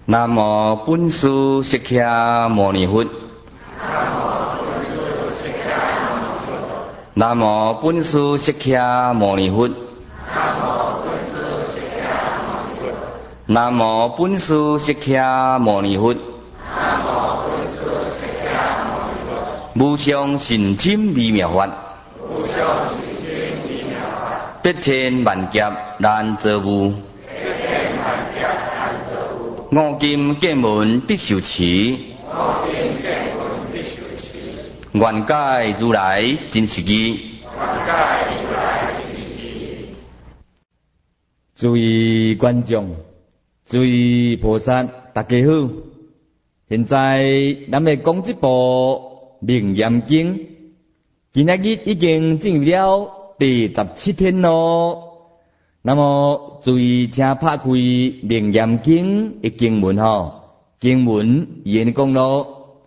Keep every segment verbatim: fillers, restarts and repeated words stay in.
南无本师释迦牟尼佛。南无本师释迦牟尼佛。南无本师释迦牟尼佛。无上甚深微妙法，百千万劫难遭遇。五金见闻得受持，愿解如来真实义。诸位观众，诸位菩萨，大家好。现在咱们讲这部《楞严经》，今仔日已经进入了第十七天咯。那么，注意请拍开《楞严经》的经文吼，经文言讲咯：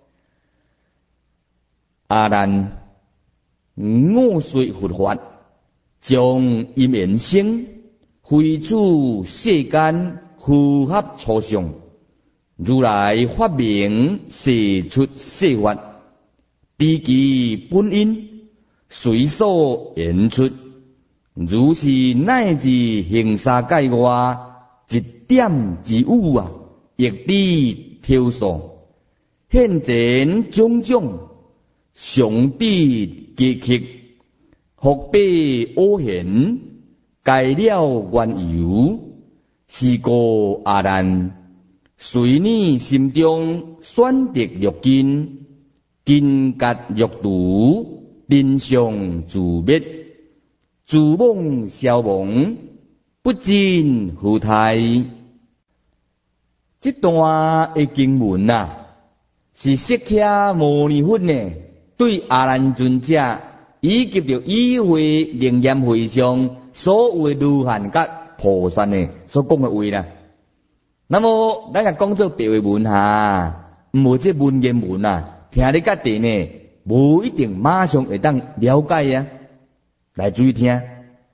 阿难，我虽佛法，将因缘生，非处世间符合初相。如来发明示出世法，知其本因，随所言出。如是乃至形沙界外一点之有啊，亦知挑数，现前种种上帝极极，福被偶现，解了缘由，是故阿难，随你心中选择欲见，金觉欲度，人相自灭。自妄消亡，不尽何态。这段的经文啊，是释迦牟尼佛呢对阿难尊者以及着以会楞严会上所有的如汉甲菩萨呢所讲的话啦。那么咱个讲做白话文哈，无这文言文啊，听你家己呢，无一定马上会当了解啊。来注意听，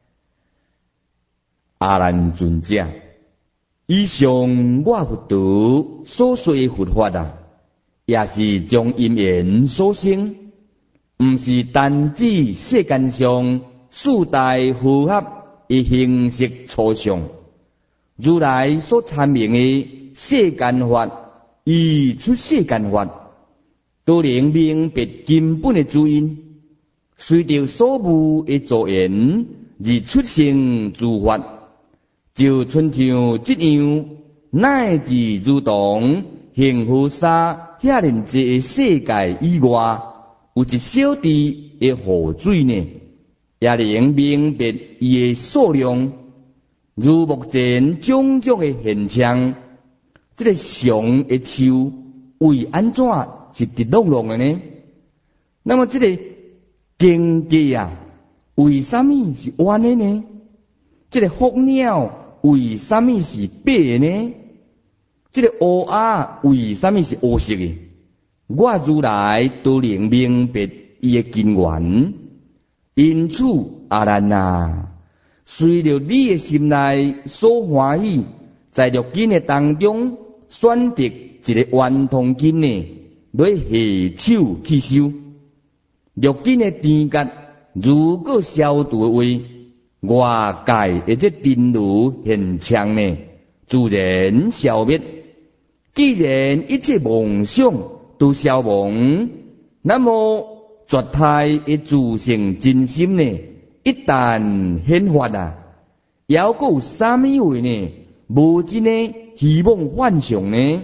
阿难尊者，以上我佛陀所说的佛法啊，也是将因缘所生，毋是单指世间上四大符合的形式初相。如来所阐明的世间法，以出世间法，都能明白根本的主因。随着所无的助缘而出生诸法，就亲像这样，乃至如同幸福沙遐尼济的世界以外，有一小滴的河水呢，也能明白伊的数量。如目前种种的现象，这个上的树为安怎是直落落的呢？那么这个经济啊，为什么是弯的呢？这个蜂鸟为什么是白的呢？这个乌鸦为什么是黑色的？我如来都能明白伊的根源。因此，阿难啊，随着你的心内所欢喜，在六根的当中选择一个圆通根呢，来下手去修。六根的甜觉，如果消除的话，外界的这尘如现象呢，自然消灭。既然一切妄想都消亡，那么绝态的自性真心呢，一旦显发啊，还阁有啥物位呢？无真的希望幻想呢？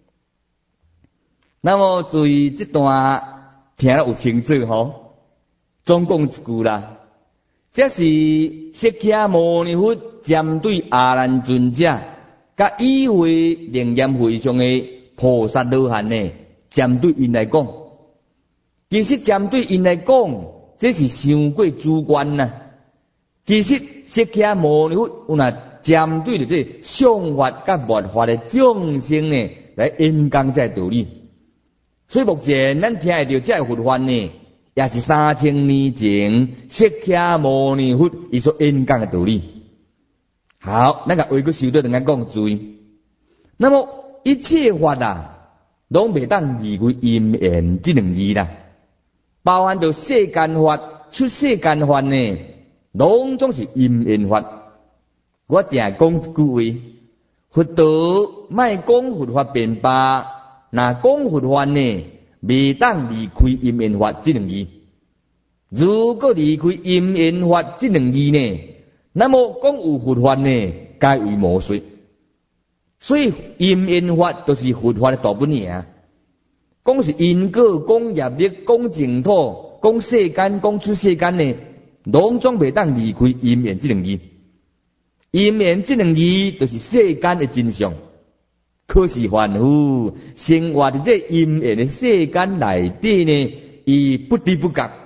那么注意这段。听了有清楚吼，总共一句啦。这是释迦牟尼佛针对阿难尊者，甲以会楞严会上的菩萨罗汉呢，针对因来讲。其实针对因来讲，这是伤过主观呐。其实释迦牟尼佛有那针对着这相法甲末法的众生呢，来演讲这道理。所以目前咱听得到这佛法呢，也是三千年前释迦牟尼佛伊所演讲的道理。好，咱个为个修道人家讲注意。那么一切法啊，拢袂当离开因缘这两字啦。包含到世间法、出世间法呢，拢总是因缘法。我定讲一句话：佛道莫讲佛法辩罢，若讲佛法呢，袂当离开因缘法这两字。如果离开因缘法这两字呢，那么讲有佛法呢，皆为无说。所以因缘法就是佛法的大本营。讲是因果，讲业力，讲净土，讲世间，讲出世间呢，拢总袂当离开因缘这两字。因缘这两字就是世间的真相。可是凡夫生活在这因缘的世间内底呢，伊不知不觉。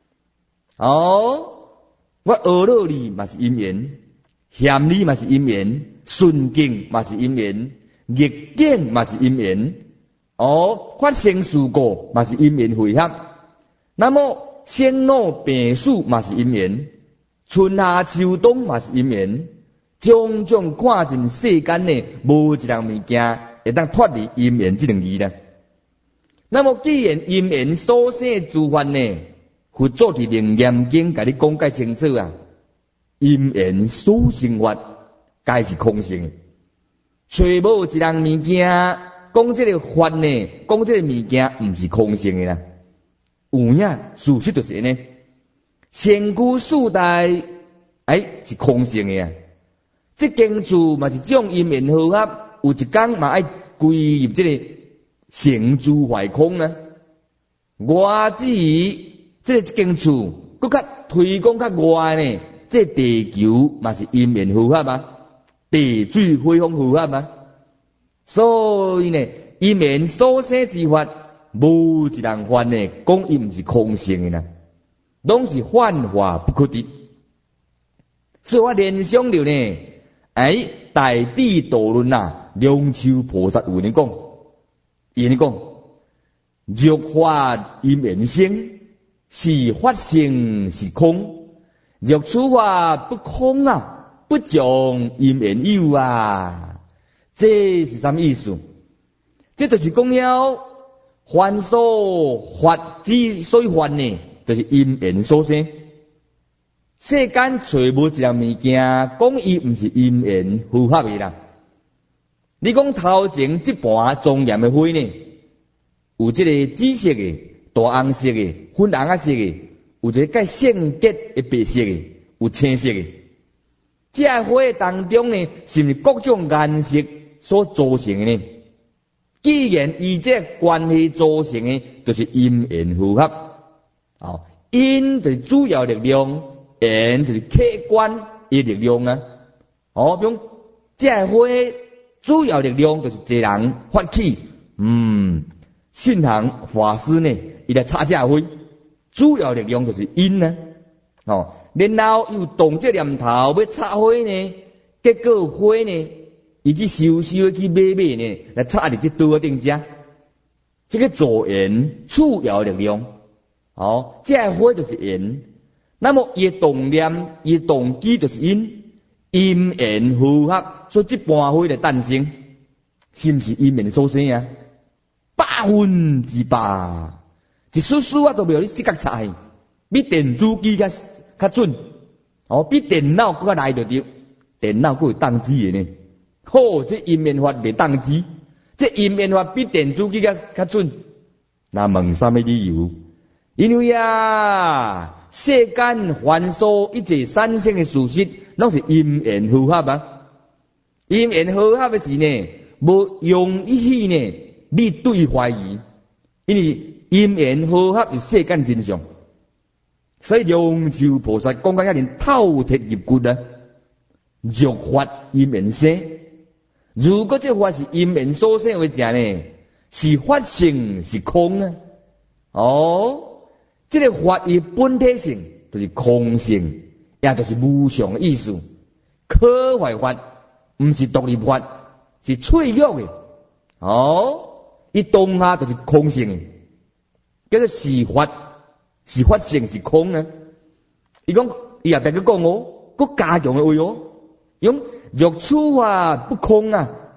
哦，我学了你嘛是因缘，嫌你嘛是因缘，顺境嘛是因缘，逆境嘛是因缘。哦，发生事故嘛是因缘汇合。那么生老病死嘛是因缘，春夏秋冬嘛是因缘。种种看尽世间呢，无一样物件会当脱离因缘这两字啦。那么既然因缘所生诸法呢，佛祖伫楞严经甲你讲解清楚啊，因缘所生法皆是空性，找无一样物件讲这个法呢，讲这个物件毋是空性的啦。有影事实就是安尼，身躯四代哎是空性的啊。这间厝嘛是种因缘和合，有一天嘛爱归入这个成住坏空呢。我至于这个间厝，搁较推广较外呢，这地球嘛是因缘和合啊，地水火风和合啊。所以呢，因缘所生之法，无一人法呢，讲伊毋是空性的啦，拢是幻化不可得。所以我联想到呢。哎，大智度论啊，龙树菩萨有呢讲，伊呢讲，若法因缘生，是法性是空；若此法不空啊，不将因缘有啊。这是什么意思？这就是讲了，凡所法之所以法呢，就是因缘所生。世间找无一样物件，讲伊毋是因缘符合的啦。你讲头前这盘庄严的花呢，有这个紫色的、大红色的、粉红啊色的，有一个介圣洁的白色的，有青色的。这花当中呢，是毋是各种颜色所组成的呢？既然以这关系组成的，就是因缘符合。哦，因就是主要力量。缘就是客观的力量啊！哦，比如这花主要力量就是一个人发起，嗯，信行法师呢，伊来插这花，主要力量就是因呢。哦，然后又动这念头要插花呢，结果花呢，伊去收收去买买呢，来插入这刀顶遮，这个助缘主要力量。哦，这花就是缘。那么伊动念、伊动机就是因，因缘符合，所以这般花的诞生，是毋是因缘所生啊？百分之百，一丝丝啊都袂有你视觉差，比电子机较较准，哦，比电脑更较来得着，电脑佫有宕机的呢。好，这因缘法袂宕机，这因缘法比电子机较较准。那问什么理由？因为啊。世间凡所一切产生的事实，拢是因缘符合啊。因缘符合的是呢，无容易呢，你对怀疑，因为因缘符合是世间真相。所以龙树菩萨讲到遐尼透彻入骨啊，若法因缘生。如果这法是因缘所生为正呢，是法性是空啊。哦。这个法伊本体性就是空性，也就是无常的意思。可坏法毋是独立法，是脆弱的。哦，伊当下就是空性的，叫做是法，是法性是空啊。伊讲伊也别个讲哦，佫加强的话哦，用若此法不空啊，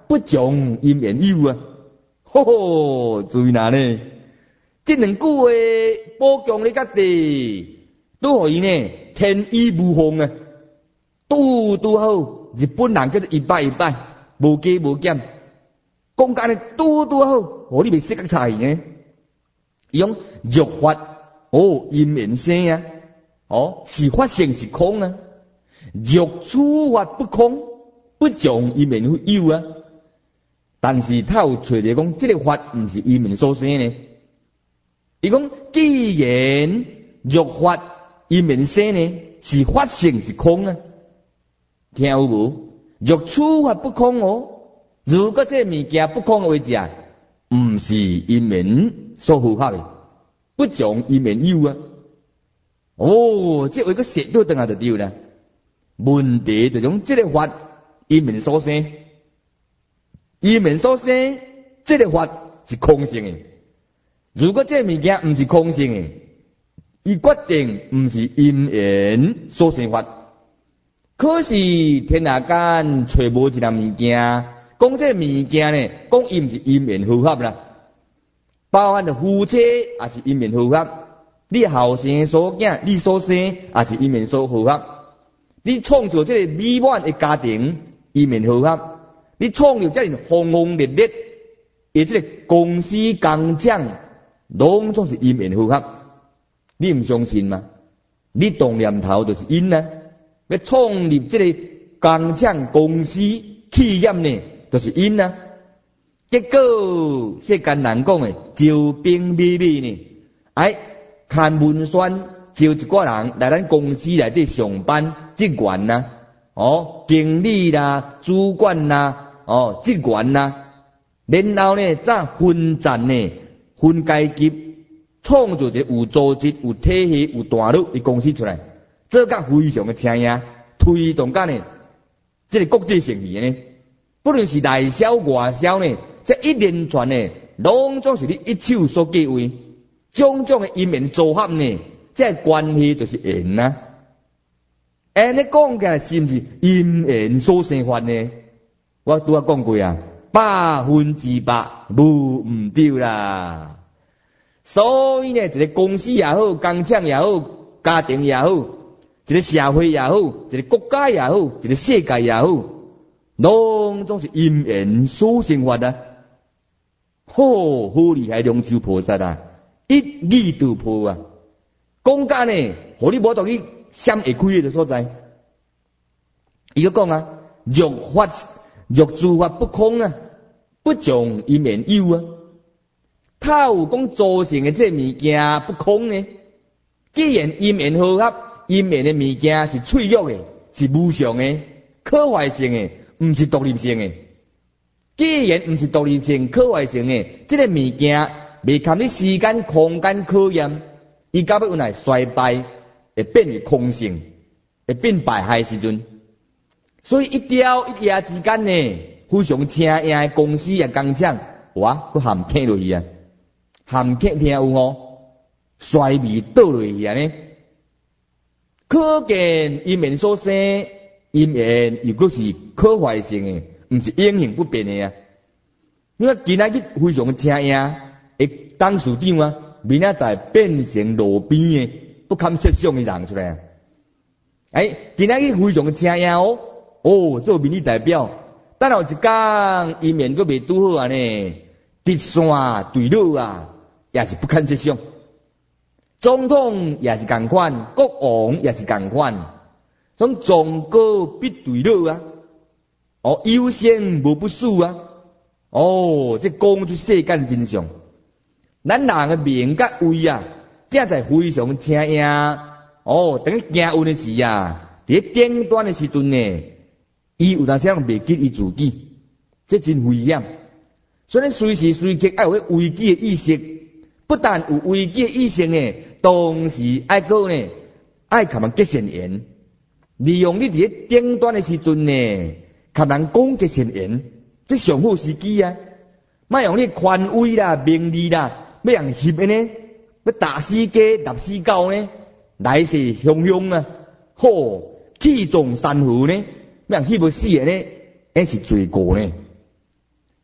不从因缘有啊。吼吼，注意哪呢？这两句话宝强的角地，都互伊呢天衣无缝啊，拄拄好日本人叫做一摆一摆，无加无减，讲甲呢拄拄好，互你袂识个差呢。伊讲欲法哦，因缘生啊，哦是法性是空啊，欲处法不空，不从因缘有啊。但是他有找着讲，这个法毋是因缘所生呢。伊讲，既然欲法因缘生呢，是法性是空啊，听有无？欲处法不空哦。如果这物件不空的话，者毋是因缘所合合的，不从因缘有啊。哦，这话个说倒转来就对啦。问题就讲这个法因缘所生。因缘所生，这个法是空性的。如果这个物件唔是空性的，伊决定唔是因缘所生法。可是天下间找无一样物件，讲这个物件呢，讲伊唔是因缘合合啦。包含着夫妻也是因缘合合，你后生所囝，你所生也是因缘所合合。你创造这个美满的家庭，因缘合合。你创立这样轰轰烈烈，而这个公司工厂，拢总是因缘合合。你唔相信吗？你动念头就是因啊，要创立这个工厂公司企业呢，就是因啊。结果世间人讲的招兵买马呢，哎，看文宣招一寡人来咱公司内底上班，职员呐，哦，经理啦，主管啦。哦，职员啦，然后呢，再分站呢，分阶级，创造一个有组织、有体系、有段落的公司出来，这个非常的请呀，推动干呢，这个国际性质呢，不论是内销外销呢，这一连串呢，拢总是你一手所计划，种种的因缘组合呢，这关系就是缘呐。安尼讲起来是不是因缘所生法呢？我拄仔讲过啊，百分之百无毋对啦。所以呢，一个公司也好，工厂也好，家庭也好，一个社会也好，一个国家也好，一个世界也好，拢总是因缘所生法啊。好好厉害，龙珠菩萨啊，一语道破啊。讲假呢，互你无当去闪会开的所在。伊个讲啊，欲法。欲诸法不空啊，不从因缘有啊。他有讲造成的这物件不空呢？既然因缘合合，因缘的物件是脆弱的，是无常的、可坏性的，唔是独立性的。既然唔是独立性、可坏性的，这个物件未堪你时间、空间考验，伊到尾有来衰败，会变为空性，会变败坏时阵。所以一朝一夜之间呢，非常请样的公司也工厂，哇，佮含客落去啊，含客听有哦，衰微倒落去啊呢。可见因缘所生，因缘如果是可坏性的，唔是永恒不变的啊。你看今仔日非常请样的董事长啊，明仔载变成路边的不堪设想的人出来啊。哎，今仔日非常请样哦。哦，做民意代表，等后一天因缘阁未拄好啊呢，直线对落啊，也是不堪设想。总统也是共款，国王也是共款，从总高必对落啊。哦，有先无不输啊。哦，这讲出世间真相，咱人的名甲位啊，这才非常请样。哦，等于行运的时啊，伫顶端的时阵呢。伊有当时人袂记伊自己，这真危险。所以随时随刻要有危机的意识，不但有危机的意识呢，同时爱个呢，爱甲人结善缘，利用你伫咧顶端的时阵呢，甲人讲结善缘，这上好时机啊！莫用你权威啦、名利啦，要人翕的呢，要打死鸡、立死狗呢，来势汹汹啊！吼，气壮山河呢？让迄无死的呢，那是罪过呢。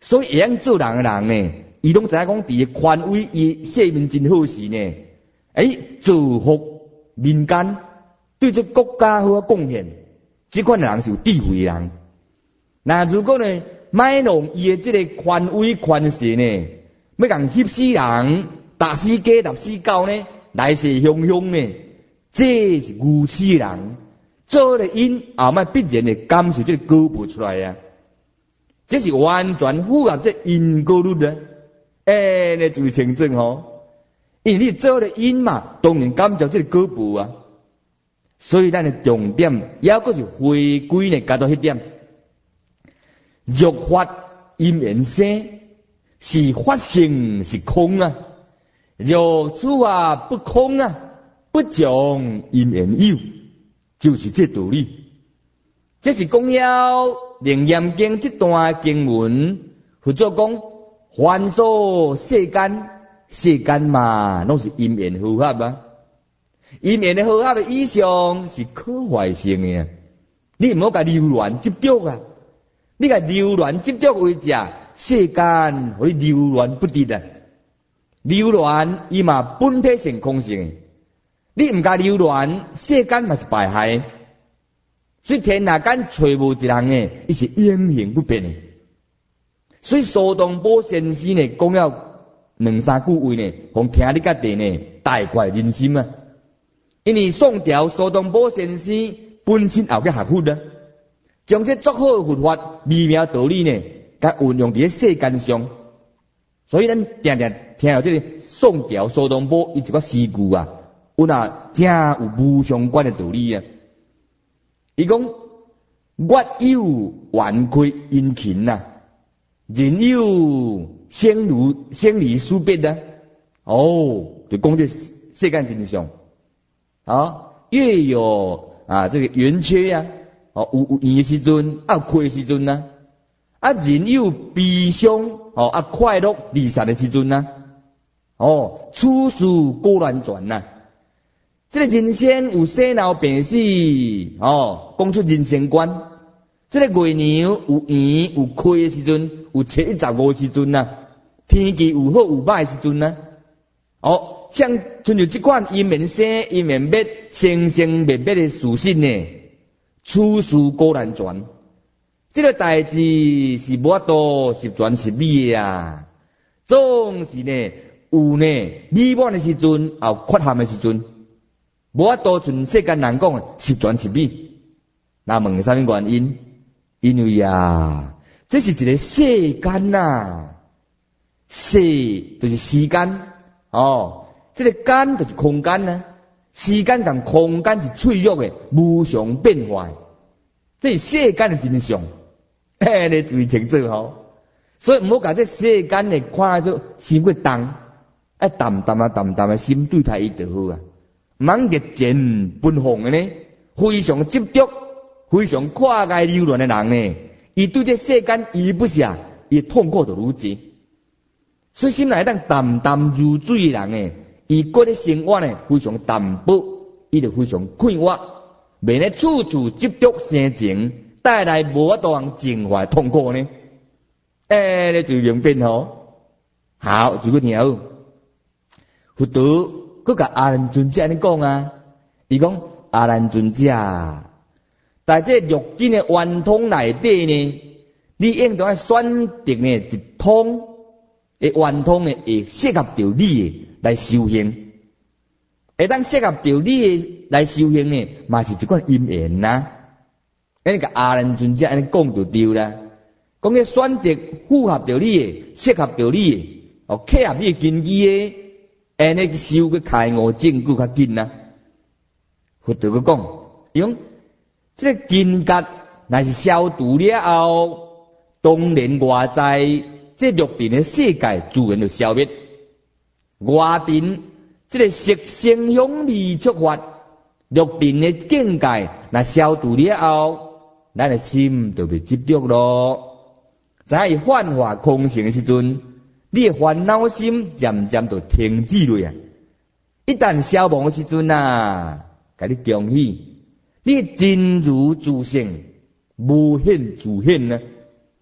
所以会晓做人诶人呢，伊拢知影讲伫个权威伊性命真好时呢，诶，造福民间，对这国家好贡献，这款人是有智慧诶人。那如果呢，卖弄伊诶这个权威权势呢，要共翕死人、打死鸡、打死狗呢，来势汹汹呢，这是愚痴人。做了因后摆必然会感受这个果报出来啊！这是完全符合这因果律啊！哎，你注意清楚吼，因为你做了因嘛，当然感受这个果报啊。所以咱的重点，也阁是回归呢，加到迄点，欲发因缘生，是发性是空啊，若处啊不空啊，不将因缘有。就是这道理，这是讲了《楞严经》这段经文，或者讲凡所世间，世间嘛，拢是因缘和合啊。因缘的和合的意象是可坏性的，你唔好甲流乱执着啊！你甲流乱执着为只世间，互你流乱不得啊！流乱伊嘛本体性空性的。你唔甲流乱，世间嘛是败害。所以天下间找无一人诶，伊是永恒不变诶。所以苏东坡先生呢讲了两三句话呢，互听你家己呢大快人心啊！因为宋朝苏东坡先生本身也有个学佛啊，将这足好诶佛法、微妙道理呢，甲运用伫世间上。所以咱定定听到这个宋朝苏东坡伊一个诗句啊。有那真有无相关的道理啊！伊讲月有圆亏阴勤呐，人有生如生离死别啊！哦，就讲这世间真相啊，月有啊这个圆缺啊，哦有有圆的时阵，啊有亏的时阵呐，啊人有悲伤哦啊快乐离散的时阵呐，哦处事果然转呐。这个人生有生老病死，哦，讲出人生观。这个月娘有圆有亏的时阵，有七一十五的时阵呐，天气有好有歹的时阵呐。哦，像像就这款因缘生因缘灭、生生灭灭的事实呢，处事果然全。这个代志是无法度十全十美的啊，总是呢有呢美满的时阵，也有缺陷的时阵。无法度像世间人讲十全十美，那问啥物原因？因为啊，这是一个世间呐、啊，世就是时间哦，这个间就是空间啊，时间同空间是脆弱的，无常变化，这是世间的真相。嘿，你注意清楚吼，所以唔好把这世间的看做心过重，啊淡淡啊淡淡的心对待伊就好啊。蛮热情奔放的呢，非常执着、非常跨界流乱的人呢，伊对这世间依不下，伊痛苦就如此。所以心内当淡淡如水的人呢，伊过的生活呢非常淡薄，伊就非常困惑，免得处处执着生情，带来无法度通净化痛苦呢。诶、欸，你就明白吼。好，如果听好，佛陀。佮甲阿难尊者安尼讲啊，伊讲阿难尊者，在这六根的圆通内底呢，你应当要选择呢一通的圆通呢，会适合着你的来修行，会当适合着你的来修行呢，嘛是一款因缘呐。安尼甲阿难尊者安尼讲就对啦，讲你选择符合着你的，适合着你的，哦，契合你的根基的。安尼去修去开悟证据较紧啊！佛陀佮讲，伊讲这个根觉若是消除了后，当然外在这六尘的世界自然就消灭。外尘这个色声香味触法，六尘的境界若消除了后，咱的心就袂执着咯。在伊幻化空性的时阵。你的烦恼心渐渐就停止了啊！一旦消亡的时阵啊，甲你恭喜，你真如自性，无显自显啊！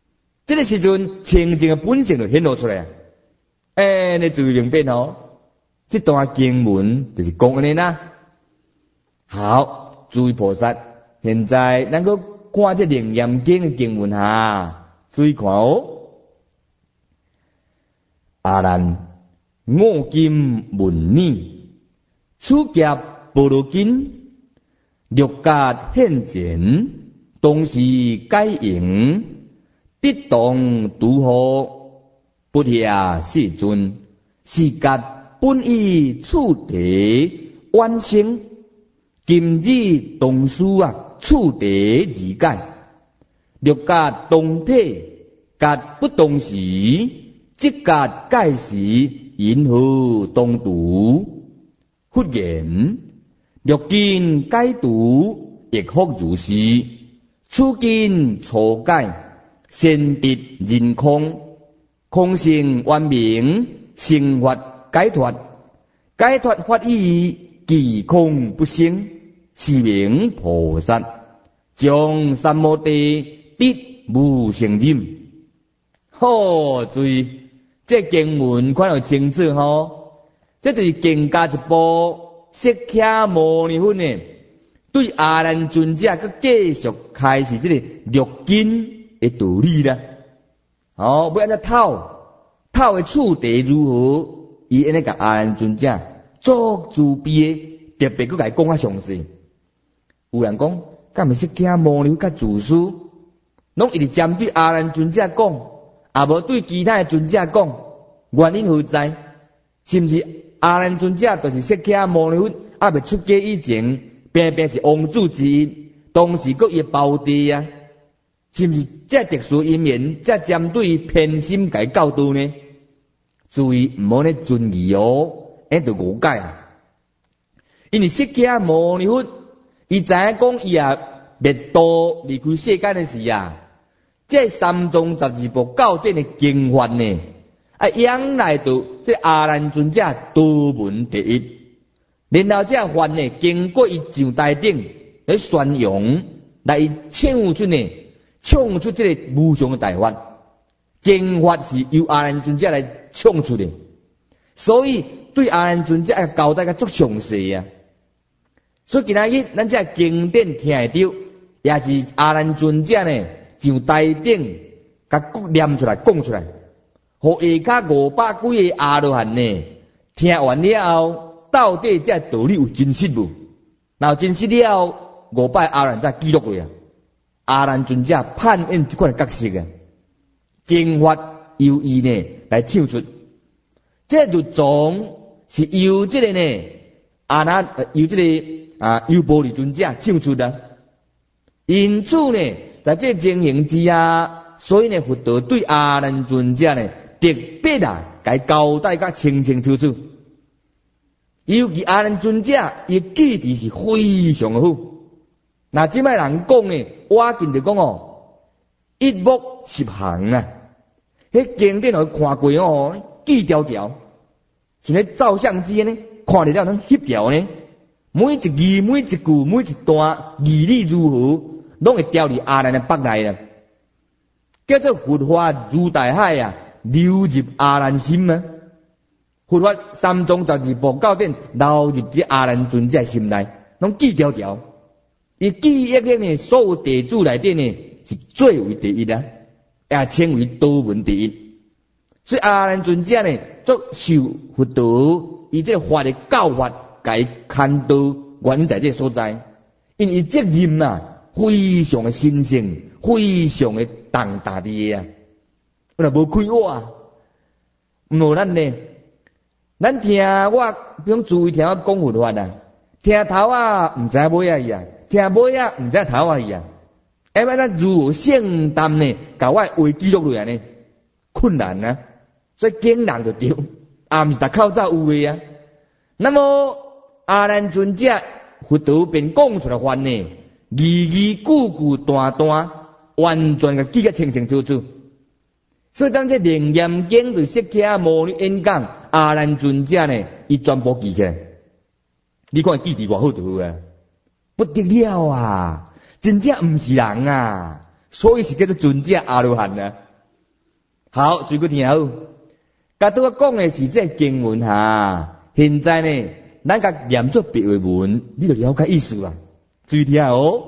这个时阵清净的本性就显露出来。哎，你注意明白哦。这段经文就是讲安尼啦。好，诸位菩萨，现在咱个看这楞严经的经文哈，注意看哦。阿难，我今问你，此劫波罗经，六界现前，当时解应，必当如何？不下世尊，是劫本意处地完成，今日当事啊，处地而解，六界当体，劫不当时。即界解时，因何当读？忽然六经解读，亦复如是。此经初解，先得人空，空性圆明，生法解脱。解脱法义，即空不生，是名菩萨。将三摩地得无生忍。好，注意。这经文看到清楚吼，这就是更加一部释迦牟尼佛呢，对阿难尊者佮继续开始这个六经的道理啦。哦，要安怎讨讨的处地如何？伊安尼甲阿难尊者作主悲，特别佮伊讲较详细。有人讲，敢毋是释迦牟尼佛甲自私，拢一直针对阿难尊者讲。也无对其他的尊者讲，原因何在？是毋是阿难尊者就是释迦牟尼佛还未出家以前，偏偏是王子之一，当时佮伊胞弟啊？是毋是这特殊因缘，这针对偏心甲伊教导呢？注意毋好咧尊疑哦，迄就误解啊！因为释迦牟尼佛，伊知影讲伊也灭度离开世间的时啊。这三藏十二部教典的经法呢，啊，仰赖到这阿难尊者多闻第一，然后这法呢，经过伊上台顶来宣扬，来唱出呢，唱出这个无上的大法。经法是由阿难尊者来唱出的，所以对阿难尊者要交代个足详细啊。所以今仔日咱这经典听会到，也是阿难尊者呢。上台顶，甲念出来，讲出来，互下骹五百几个阿罗汉呢，听完了后，到底这道理有真实无？然后真实了后，五百阿罗汉才记录过啊。阿难尊者判演这款角色啊，经法由伊呢来唱出，这律宗是由这个呢阿难，由这个啊由波利尊者唱出的，因此呢。在这经营之下，所以呢，佛陀对阿难尊者呢，特别啊，该交代甲清清楚楚。尤其阿难尊者，伊记忆是非常好。那即摆人讲呢，我紧就讲哦，一目十行啊，迄经典我看过哦，记条条，像咧照相机呢，看得了能翕条呢，每一字、每一句、每一段义理如何。拢会掉入阿难的腹内啦，叫做佛法如大海啊，流入阿难心啊。佛法三藏十二部教典流入这阿难尊者心内，拢记条条。伊记忆力呢，所有地主内底呢是最为第一啊，也称为多闻第一。所以阿难尊者呢，作受佛陀以这法的教法，该看到原因在这所在，因为责任啊。非常的神圣，非常的重大的啊！我若无开我啊，无咱呢，咱听我不用注意听我讲佛法啊，听头啊唔知尾啊伊啊，听尾啊唔知头啊伊啊，哎，咱如何圣淡呢？甲我话记录落来呢？困难啊！所以经人就对，啊毋是逐口罩有的啊。那么阿难尊者佛陀便讲出来法呢？字字句句段段，完全个记个清清楚楚。所以当这楞严经对释迦牟尼演讲，阿难尊者呢，伊全部记起来。你看记忆偌好就好啊，不得了啊！真正毋是人啊，所以是叫做尊者阿罗汉啊。 好，最过听好。甲拄我讲的是这经文哈，现在呢，咱甲念作别话文，你就了解意思啦。注意听哦。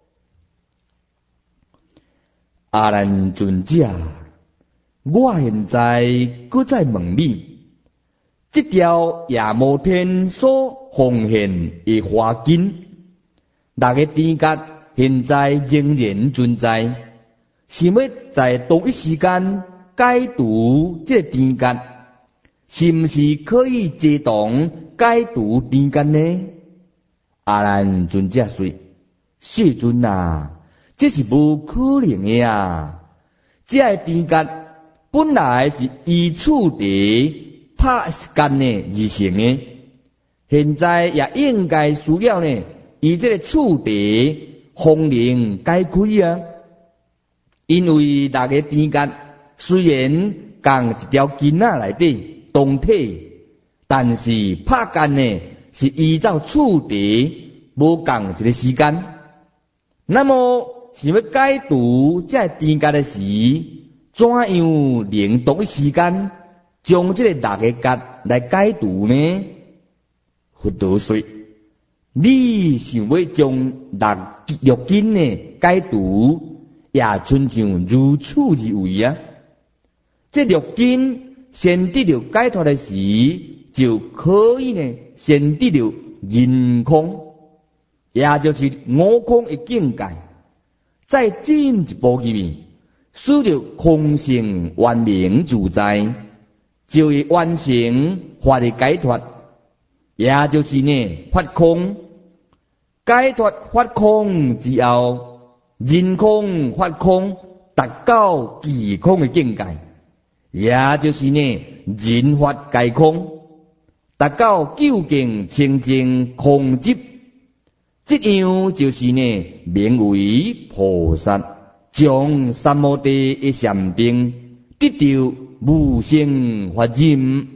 阿难尊者，我现在搁再问你，这条夜摩天所奉献的花根，那个天格现在仍然存在，是要在同一时间解除这个天格，是不是可以自动解除天格呢？阿难尊者说：世尊啊，这是无可能的啊！这个天格本来是依处地拍干呢而成的，现在也应该需要呢，以这个处地风灵解开啊。因为那个天格虽然共一条筋仔内底同体，但是拍干呢是依照处地无共一个时间。那么想要解除这天格的时，怎样能同一时间将这个六个格来解除呢？佛陀说：你想要将六六根呢解除，也亲像如此而为啊！这六根先得到解脱的时，就可以呢先得到人空，也就是我空的境界。再进一步入面，使到空性圆明自在，就会完成法的解脱，也就是呢法空。解脱法空之后，人空法空达到极空的境界，也就是呢人法界空，达到究竟清净空寂。这样就是呢名为菩萨，将三摩地一禅定，得到无生法忍。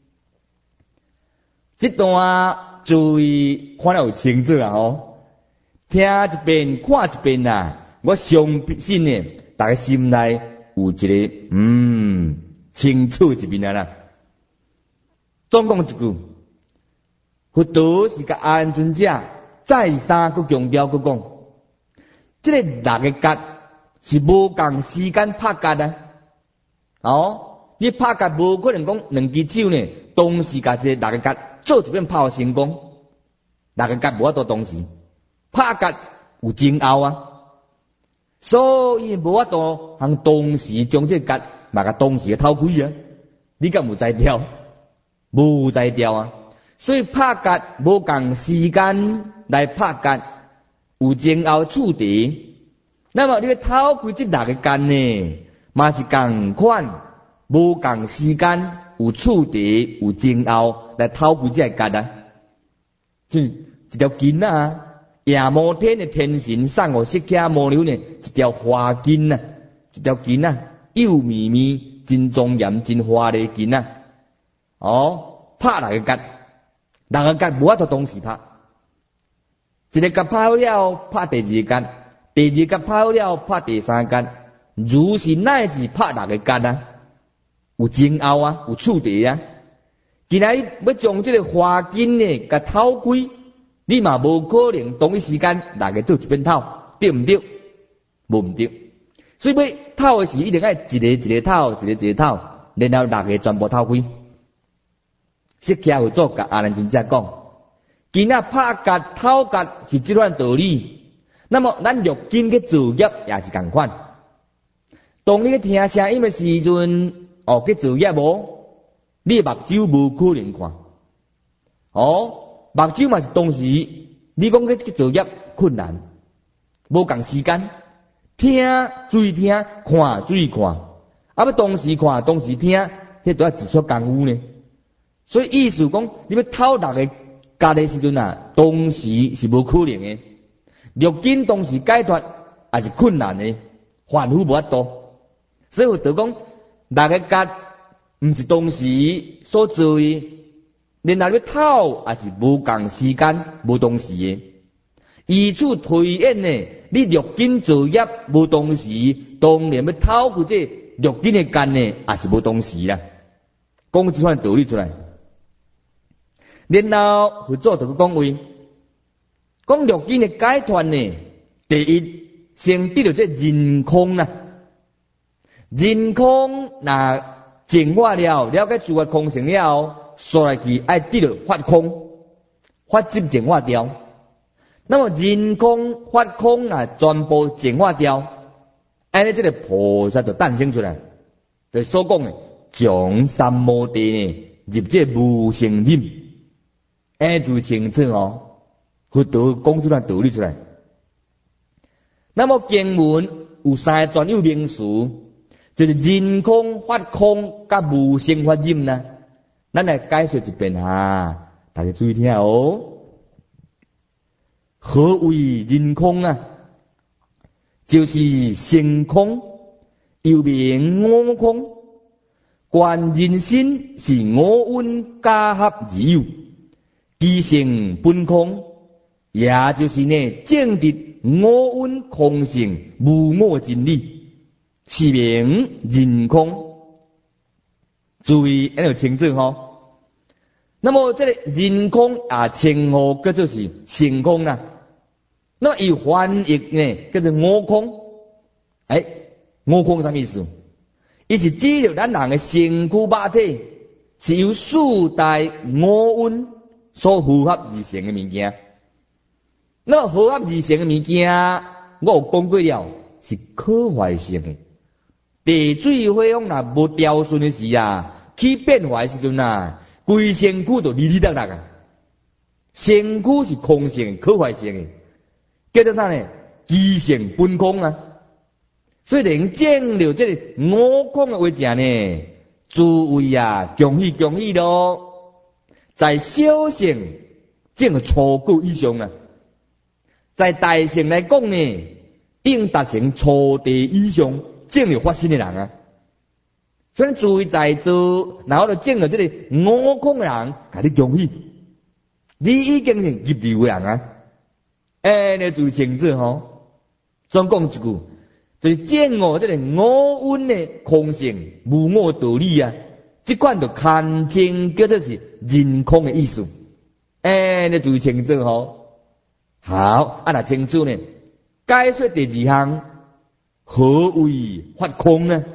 这段注意看了有清楚啊吼，听一遍看一遍啊，我相信呢，大家心内有一个嗯清楚一面啊啦。总讲一句，佛陀是甲阿难尊者再三佫强调佫讲，这个六个格是无共时间拍格啊。哦，你拍格无可能讲两只手呢，同时甲这六个格做一遍拍成功。六个格无法度同时拍格有前后啊，所以无法度通同时将这个格嘛甲同时偷开啊。你敢有知调？无知调啊！所以拍格无共时间来拍格，有前后处地。那么你要偷开这六个格呢，嘛是共款，无共时间，有处地，有前后来偷开这个格啊。就一条筋啊，夜摩天的天神送互释迦牟尼呢，一条花筋啊，一条筋啊，幼绵绵、真庄严、真华丽的筋啊。哦，拍六个格。六个格无法度同时拍，一个格拍好了，拍第二个格，第二个拍好了，拍第三个格，如是乃至拍六个格啊，有前后啊，有处地啊。既然要将这个花根呢，甲偷开，你嘛无可能同一时间六个做一遍偷，对唔对？无唔对。所以要偷的时，一定要一个一个偷，一个一个偷，然后六个全部偷开。释迦佛祖甲阿难尊者讲，今仔拍格偷格是这款道理，那么咱六根嘅作业也是同款。当你听声音的时阵，哦，去作业无，你目睭无可能看。哦，目睭嘛是同时，你讲去作业困难，无共时间。听注意听，看注意看，啊要同时看同时听，迄都要自出功夫呢。所以意思讲，你要偷六个格的时阵啊，同时是无可能的。六根同时解脱也是困难的，凡夫无法度。所以就讲六个格毋是同时所做的，然后要偷也是无共时间、无同时的。以此推演呢，你六根作业无同时，当然要偷开这六根的干呢，也是无当时啦。讲这款道理出来，然后佛祖就去讲话，讲六根的解脱呢，第一先得到这人空啦。人空那净化了，了解诸法空性了，所来去爱得到法空，法执净化掉。那么人空法空啊，全部净化掉，安尼这个菩萨就诞生出来，就所讲的从三摩地呢入这无生忍，安就清楚哦。佛陀讲出来道理出来。那么经文有三个专有名词，就是人空、法空、甲无生法忍啦。咱来解说一遍哈，大家注意听哦。何为人空啊？就是性空，又名我空。观人心是我运加合而有，其性本空，也就是呢证得我运空性无我真理，是名人空。注意，要清楚吼。那么这个人空啊，称呼叫做是性空啦。那么以翻译呢，叫做我空。哎，我空什么意思？伊是指着咱人的身躯肉体是由四大我运所符合而成的物件。那么符合而成的物件，我有讲过了，是可坏性的。地水火风若无调顺的时啊，起变化的时阵啊，规身躯都离离落落啊。身躯是空性、可坏性的。叫做啥呢？其性本空啊！所以能证了这个我空的为者呢，诸位啊，恭喜恭喜咯！在小性证个初果以上啊，在大性来讲呢，应达成初地以上证了发生的人啊。所以诸位在座，然后就证了这个我空的人，甲你恭喜，你已经是入流的人啊！哎，你注意清楚吼。总讲一句，就是证悟这个我运的空性无我道理啊，这款就看清叫做是人空的意思。哎，你注意清楚吼。好，啊那清楚呢？解说第二项，何为法空呢？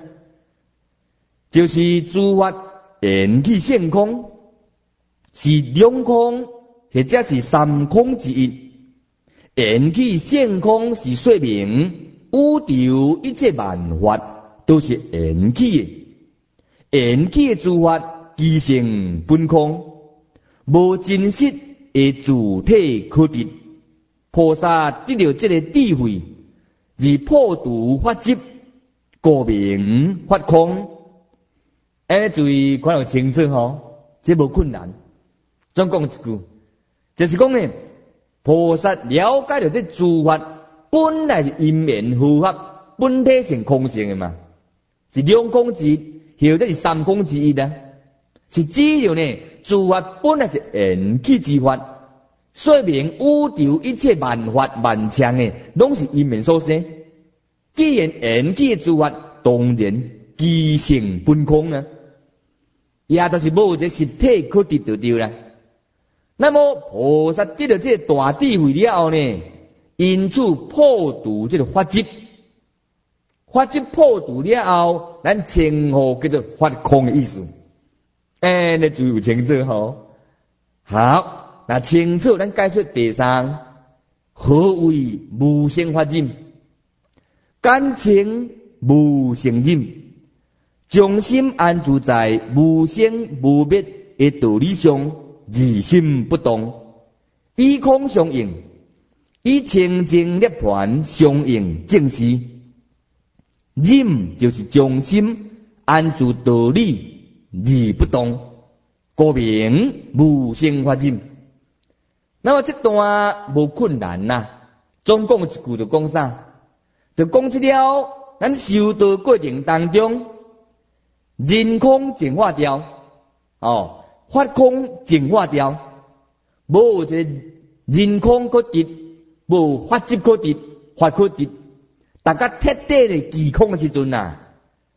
就是诸法缘起性空，是两空或者是三空之一。缘起性空是说明宇宙一切万法都是缘起的，缘起的诸法其性本空，无真实的主体可得。菩萨得到这个智慧，而破除法执，故名法空。哎，注意看得清楚吼，这无困难。总讲一句，就是讲呢。菩萨了解到这诸法本来是因缘合合，本体性空性的嘛，是两空之一，或者是三空之一的，是只有呢诸法本来是缘起之法，说明宇宙一切万法万象的拢是因缘所生。既然缘起的诸法，当然其性本空啊，也就是无一个实体可得得到啦。那么菩萨得到这个大智慧了后呢，因此破除这个法执，法执破除了后，咱称呼叫做法空的意思。哎，你注意清楚吼。好，那清楚咱解说第三，何为无生法忍？感情无生忍，将心安住在无生无灭的道理上。自心不动，以空相应，以清净涅槃相应正视。忍就是将心安住道理而不动，故名无生法忍。那么这段无困难呐、啊，总共一句就讲啥？就讲这了，咱修道过程当中，人空净化掉，哦。法空净化掉，无一个人空可得，无法执可得，法可得。大家彻底的虚空的时阵啊，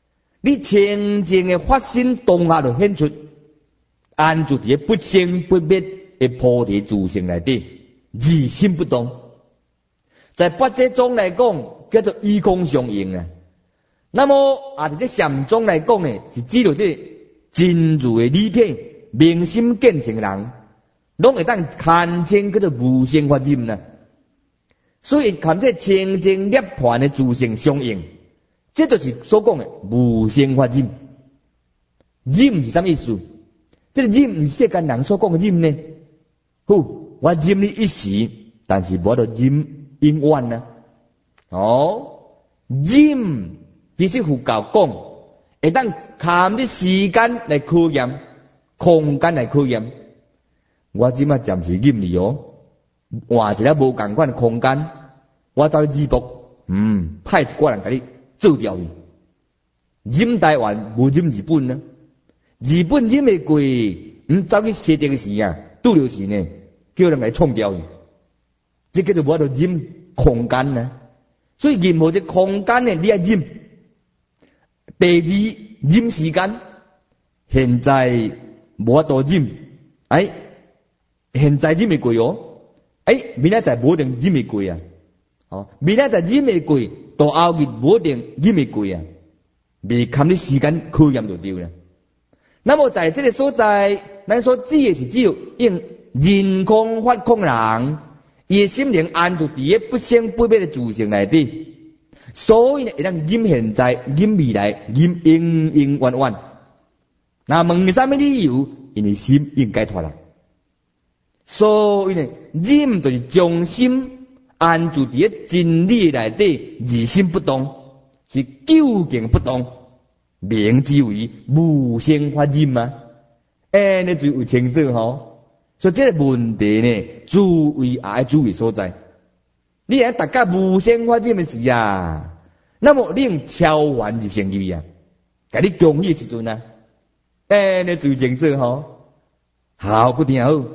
你清净的发心当下就显出，安住伫不生不灭的菩提自性内底，二心不动。在八节中来讲，叫做依空相应啊。那么啊，伫这禅宗来讲呢，是指着这真如的理体，明心见性人，拢会当看清叫做无生法忍呐。所以看这清净涅槃的自性相应。这就是所讲的无生法忍。忍是什么意思？这个忍是世间人所讲的忍呢？好，我忍你一时，但是无得忍永远呢。哦，忍其实佛教讲，会当看你时间来考验，空间来考验。我即马暂时忍你哦，换一个无共款的空间，我走去淄博，嗯，派一个人甲你做掉伊，忍台湾无忍日本呢？日本忍袂过，嗯，走去西定时啊，拄着时呢，叫人来冲掉伊，这叫做无得忍空间呢。所以任何一空间呢，你要忍。第二，忍时间，现在无多忍，哎，现在忍袂过哦，哎，明仔载无定忍袂过啊，哦，明仔载忍袂过。到后日无定忍袂过啊，未看你时间考验就对了。那么在这个所在，咱所指的是只有用人空法空人，伊心灵安住伫个不生不灭的自性内底，所以呢，会当忍现在、忍未来、忍永永远远。那问什么理由？因为心应该脱啦。所以呢，忍就是将心安住伫个真理内底，二心不动，是究竟不动，名之为无生法忍嘛。哎，你就有清楚吼。所以这个问题呢，注意也要注意所在。你若大家无生法忍的时啊，那么你用超完就成就啊，甲你恭喜时阵啊，哎，你就清楚吼。好，佮听好，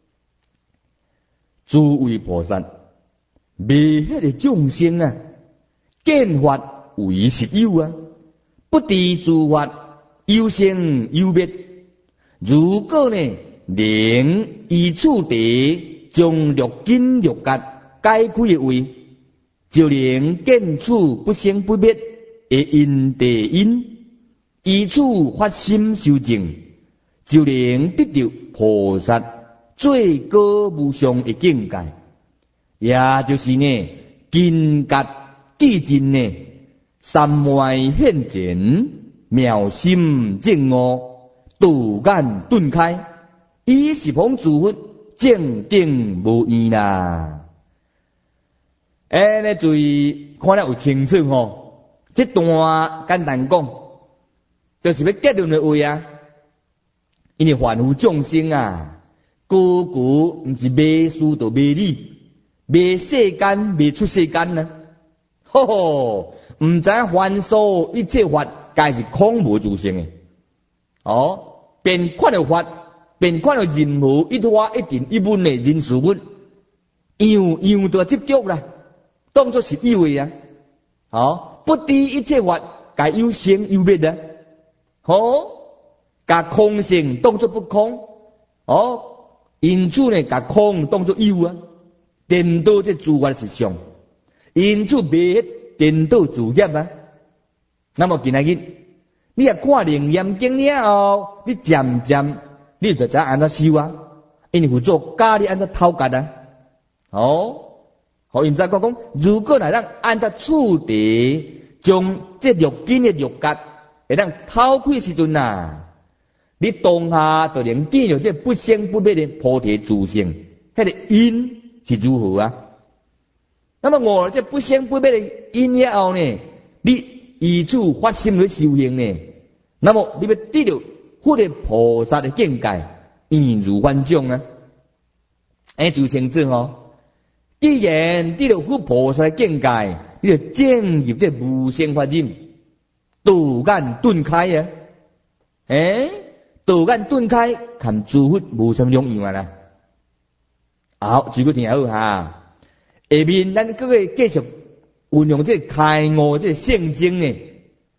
诸位菩萨。未迄个众生啊，见法为实有啊，不知诸法有生有灭。如果呢，能依此地将六根六觉解开的话，就能见此不生不灭的因地因，依此发心修正，就能得到菩萨最高无上的境界。也就是呢，金觉寂静呢，三昧现前，妙心正悟，度眼顿开，以十方诸佛正定无异啦。哎，你注意看了有清楚吼，这段简单讲，就是要结论的话啊。因为凡夫众生啊，个个毋是迷事就迷理。未世间，未出世间呢？吼吼，唔知凡所一切法，皆是空无自性的。哦，变款的法，变款的任何一花一定一文的人事物，样样都执着啦，当作是有的啊。哦，不知一切法，皆有生有灭啊。哦，甲空性当作不空，哦，因此呢，甲空当作有啊。颠倒这诸法实相，因此未颠倒自业啊。那么今仔日，你也看灵验经了后，你渐渐你就知安怎修啊？因为佛祖教你安怎偷觉啊。哦，好，因再讲讲，如果来让按照处地，将这六根的六觉，会让偷开时阵呐，你当下就能见到这不生不灭的菩提自性，迄个因。是如何啊？那么我这不生不灭的因了后呢，你依此发心去修行呢，那么你要得到佛的菩萨的境界，易如反掌啊！哎，就清楚哦。既然得到佛菩萨的境界，你就进入这无生法忍，度眼顿开啊！哎，度眼顿开，看诸佛无什么容易嘛啦。好，如果听好哈，下面咱各位继续运用这开悟这圣经呢，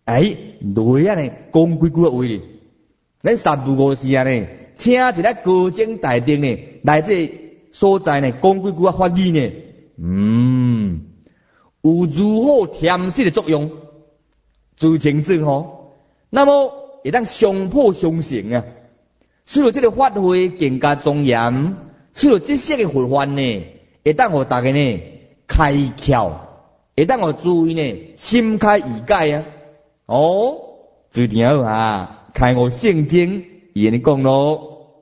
哎，来啊呢，讲几句话呢？咱三不五时啊呢，请一个高僧大德呢来这所在呢，讲几句话法语呢，嗯，有如何添实的作用，自清楚吼。那么会当相辅相成啊。除了这个法会更加庄严，除了这些个佛法呢，会当互大家呢开窍，会当互注意呢心开意解啊。哦，最重要啊，开悟圣经伊安尼讲咯，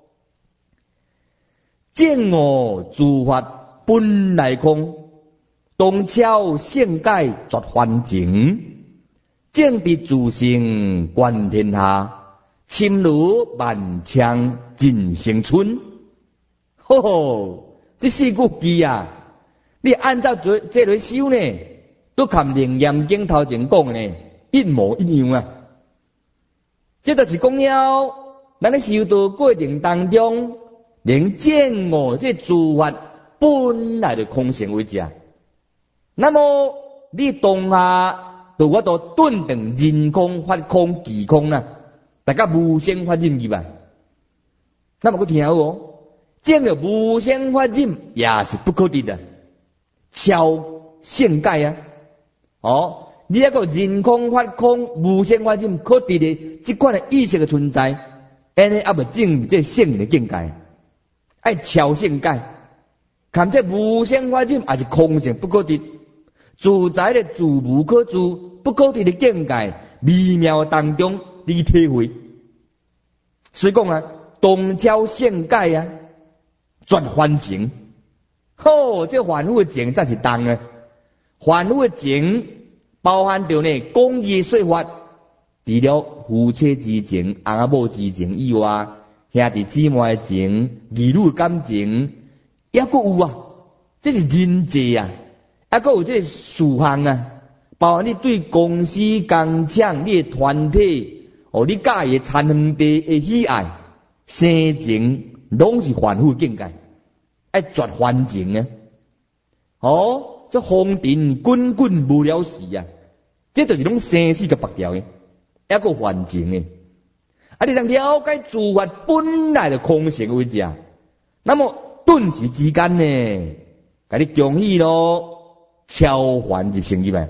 见我诸法本来空，东敲圣解绝凡情，正得自性观天下。心如万枪尽生春，吼吼！这四句句啊，你按照这这类修呢，都含楞严经头前讲呢，一模一样啊。这就是讲了，咱咧修道过程当中，连见我这诸法本来的空性为止。那么你当下就我都顿等人空、法空、即空啦。大家无生法忍去吧，那么我听好哦，这个无生法忍也是不可得的，超现界啊！哦，你一个人空法空无生法忍可得的这款的意识的存在，安尼也不证这圣人的境界，爱超现界，看这无生法忍也是空性不可得，自在的自无可住不可得的境界，微妙当中。你体会，所以讲啊，东敲现解啊，绝凡情。吼，这凡夫的情才是重啊。凡夫的情包含着呢公义说法，除了夫妻之情、阿母之情以外，兄弟姊妹的情、儿女感情，也阁有啊。这是人际啊，也阁有这事项啊，包含你对公司、工厂、你的团体。哦，你介意残恒地的喜爱、生情，拢是凡夫境界，爱绝凡情啊！哦，这风尘滚滚无了时啊！这就是种生死个白条的，一个凡情的。啊，你通了解诸法本来的空性为止啊，那么顿时之间呢，甲你恭喜咯，超凡入圣入来，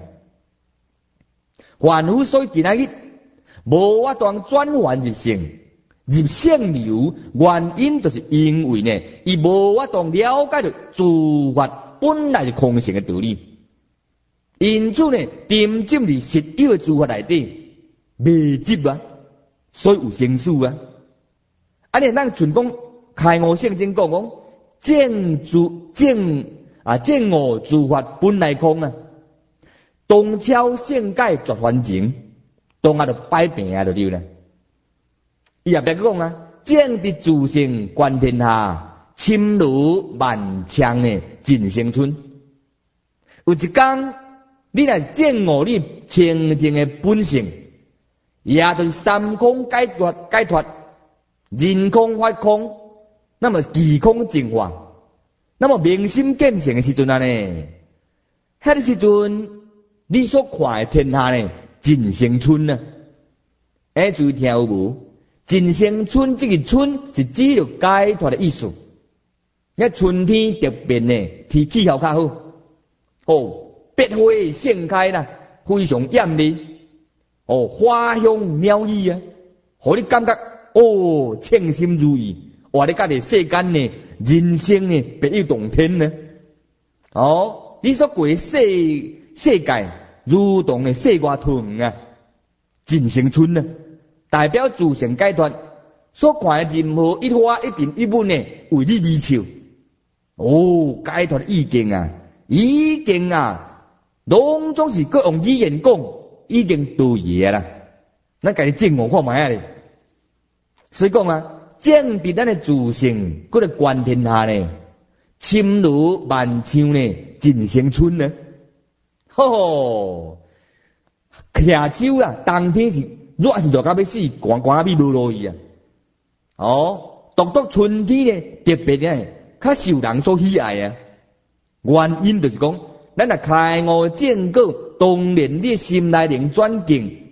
凡夫所以今仔日。无法当转换入圣，入圣流，原因就是因为呢，伊无法当了解到诸法本来是空性的道理，因此呢，沉浸伫实有的诸法内底，未执啊，所以有生死啊。啊，你咱全讲开悟圣经讲讲，见诸见啊见我诸法本来空啊，东敲圣解绝凡情。当下就摆平啊，就对啦。伊也别讲啊，正得自性观天下，深如万枪呢尽生春。有一天，你来见我你清净的本性，也就是三空解脱解脱，人空法空，那么即空净化，那么明心见性的时阵啊呢，迄个时阵你所看的天下呢？尽生春啊！哎，注意听有无？尽生春这个春是指着解脱的意思。那春天特别呢，天气好较好，哦，百花盛开啦，非常艳丽，哦，花香鸟语啊，互你感觉哦，称心如意。哇，你家己世间呢，人生呢，别有洞天呢。哦，你所过世世界。如同的世外桃源啊，尽生春啊，代表自性解脱，所看的任何一花一点一物呢，为你美笑。哦，解脱的意境啊，已经啊，拢总是各用语言讲，已经对嘢啦。咱家己证悟看卖啊咧。所以讲啊，证得咱的自性，嗰个观天下呢，深如万枪呢，尽生春呢。吼吼，徛手啦！冬天是热是热到要死，寒寒比无落去啊！哦，独独春天呢，特别呢，较受人所喜爱啊。原因就是讲，咱若开悟正果，当然你心内能转境，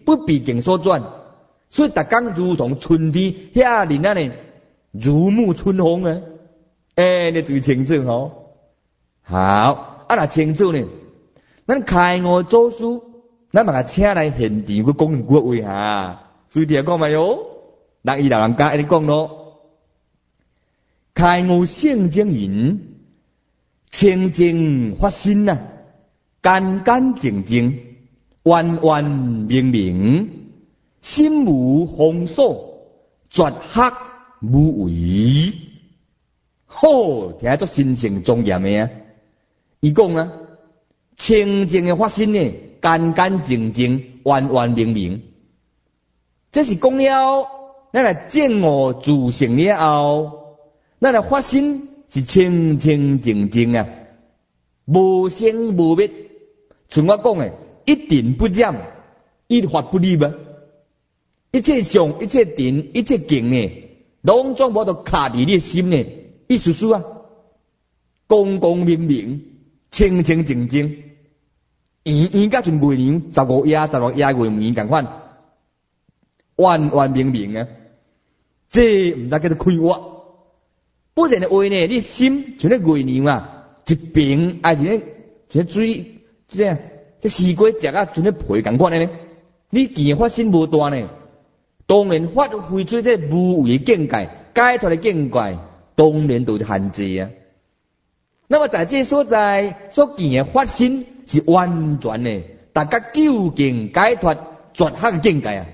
不必经所转，所以逐工如同春天遐林啊呢，如沐春风啊！诶，你注意清楚吼。好，啊若清楚呢，咱开悟祖师，咱把他请来现场去讲两句话哈。随便讲嘛哟，人伊老人家安尼讲咯。开悟圣经言，清净发心呐，干干净净，弯弯明明，心无封锁，绝黑无为。好，听都心性庄严的啊！伊讲啊，清净的发心呢，干干净净，弯弯明明。这是讲了，咱来证悟自性了后，咱来发心是清清净净啊，无生无灭。像我讲的，一定不染，一法不离啊。一切相、一切定、一切境呢，拢总无得卡伫你心呢，意思是啊，光光明明，清清净净，圆圆甲像月亮，十五夜、十六夜月圆共款。弯弯明明啊，这唔知叫做开悟。不然的话呢，你心像咧月亮啊，一平还是咧像水，这样这西瓜食啊，像咧皮共款的呢。你见发心无大呢，当然发挥出这无为的境界，解脱的境界，当然都是限制啊。那么在这所在所见的发心是完全的，大家究竟解脱绝黑的境界啊。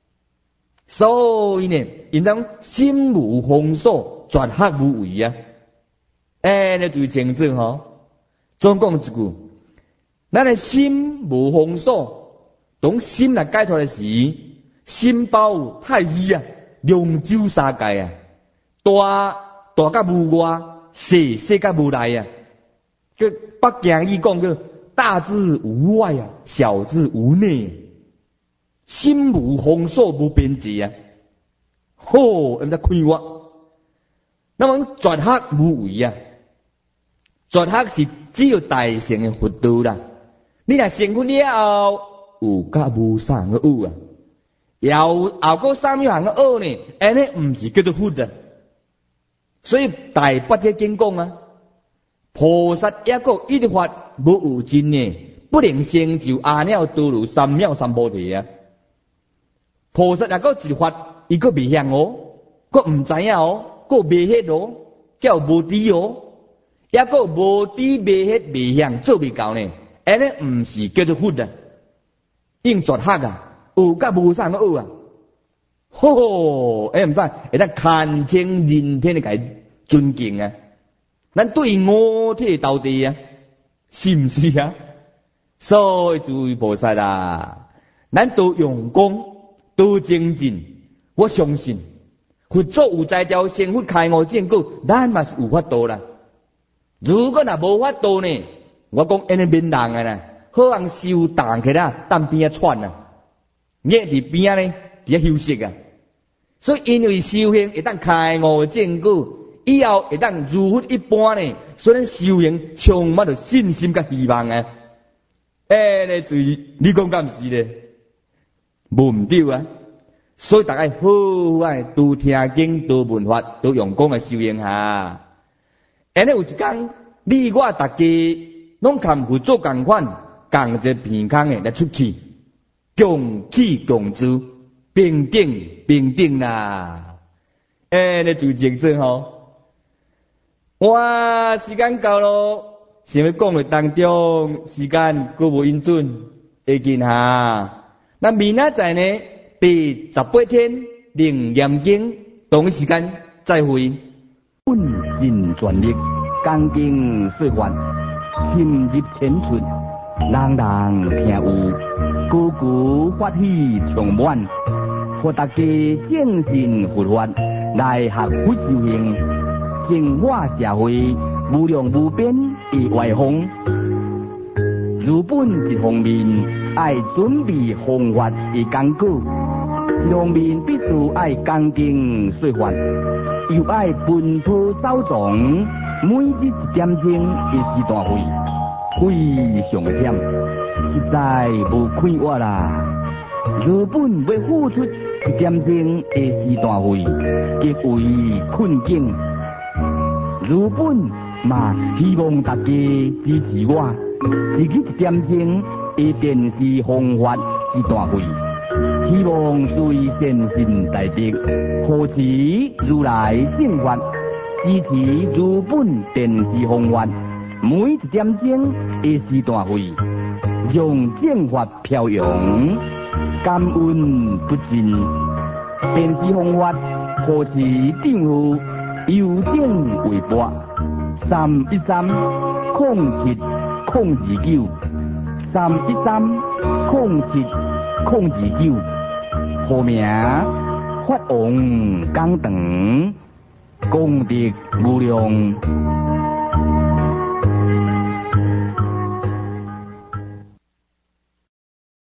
所以呢，因当心无封锁，绝黑无为啊！哎，你注意清楚吼。总讲一句，咱的心无封锁，当心来解脱的时，心包太虚啊，龙舟三界啊，大大甲无外，细细甲无内啊。个北京语讲叫大智无外啊，小智无内。心无封锁，无边界啊！好，人家开悟。那么绝黑无为啊，绝黑是只有大乘的佛道啦。你若成佛了后，有甲无啥个有啊？有后个啥物行个学呢？安尼唔是叫做佛啊。所以大八节经讲啊，菩萨一个一法无有尽呢，不能成就阿耨多罗三藐三菩提啊。菩萨也个一法，伊个未晓哦，个唔知影哦，个未晓哦，叫无知哦，也个无知未晓未晓做未到呢，安尼唔是叫做佛啊，应绝黑啊，有甲无啥个学啊，吼，哎唔知，会当看清人天的个尊敬啊，咱对五体投地啊，是唔是啊？所以诸位菩萨啊，咱都用功。都精进，我相信佛祖有在条成佛开悟证果，咱嘛是有法度啦。如果若无法度呢，我讲安尼免人啊啦，好人修淡起啦，当边仔喘啊，热伫边仔呢，伫遐休息啊。所以因为修行会当开悟证果，以后会当如佛一般呢，所以咱修行充满着信心甲希望啊。哎，你注意，你讲敢毋是咧？无毋对啊，所以大家好爱多听经、多闻法、多用功来修行下。安尼有一天，你我大家拢含佛做共款，共一个片空的来出去，共起共住，平等平等啦。哎，你就认真吼。哇，时间到咯，想要讲的当中，时间佫无允准，会见下。那明仔载呢？第十八天灵验经同一时间再会。 本尽全力，恭敬说法，深入浅出，人人听有，句句法喜充满，互大家正信佛法，来学佛修行，净化社会，无量无边的外风。如本一方面爱准备方法的功果，一方面必须爱恭敬说法，又爱奔波走藏，每日一点钟的时段费，非常险，实在无快活啦。 日本要付出一点钟的时段费，极为困境。日本嘛希望大家支持我，自己一点钟的电视方法时段费，希望随善心大德，护持如来正法，支持日本电视方法，每一点钟的时段费，让正法飘扬，感恩不尽。电视方法护持政府邮政微博三一三空七空二九三一三空七空二九，号名法王讲堂，功德无量。